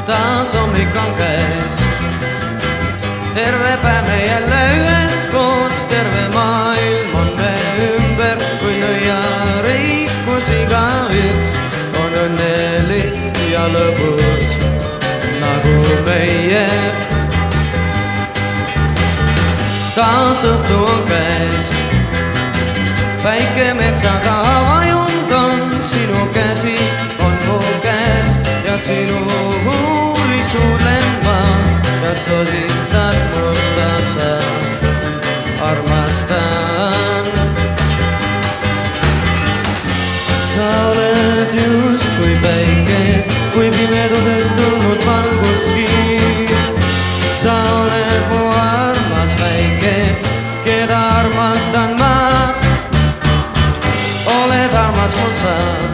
taas hommik on käes. Terve päev me jälle üheskoos, terve maailm on me ümber, kui nõiareikus igaüks on õnnelik ja lõbus nagu meie. Taas õhtu on käes, päike metsa taha vajunud on, sinu käsi on mu käes ja sinu huuli suudlen ma ja sodistad mulle sa armastan. Sa oled just kui päike, kui pimedusest tulnud valguskiir. Sa oled mu armas väike, keda armastan ma. Oled armas mul sa,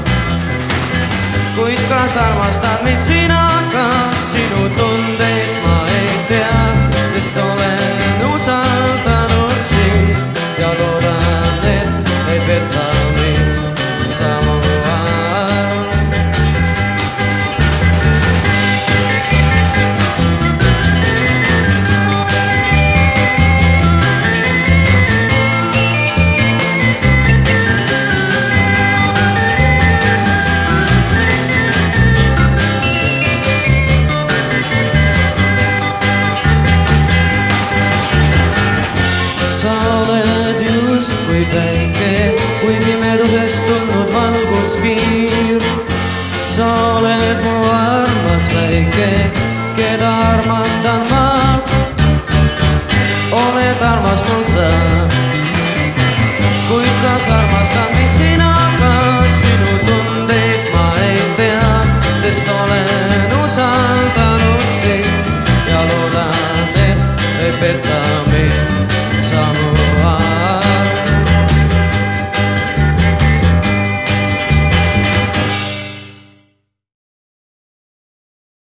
kuid kas armastad mind sina ka? Sinu tundeid ma ei tea, sest olen usaldanud sind ja loodan, et ei peta mind samu arm. Sa oled just kui päike, kui pimedusest tulnud valguskiir. Sa oled mu armas väike,